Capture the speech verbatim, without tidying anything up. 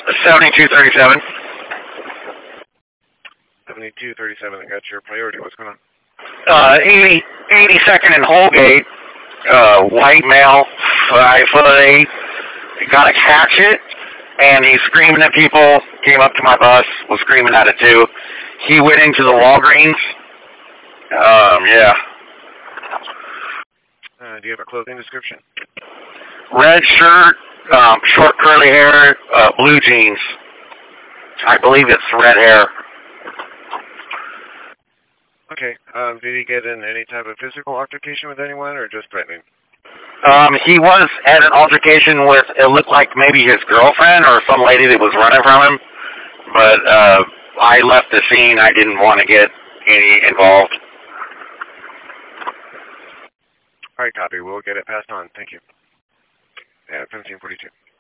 seventy-two thirty-seven. seventy-two thirty-seven, I got your priority. What's going on? Uh, eighty, eighty-second in Holgate, uh, white male, five foot eight, got a hatchet, and he's screaming at people, came up to my bus, was screaming at it too. He went into the Walgreens. Um, yeah. Uh, do you have a clothing description? Red shirt, um, short curly hair, uh, blue jeans. I believe it's red hair. Okay. Um, did he get in any type of physical altercation with anyone or just threatening? Um, he was at an altercation with, it looked like maybe his girlfriend or some lady that was running from him. But uh, I left the scene. I didn't want to get any involved. All right, copy. We'll get it passed on. Thank you. Yeah, seventeen forty-two.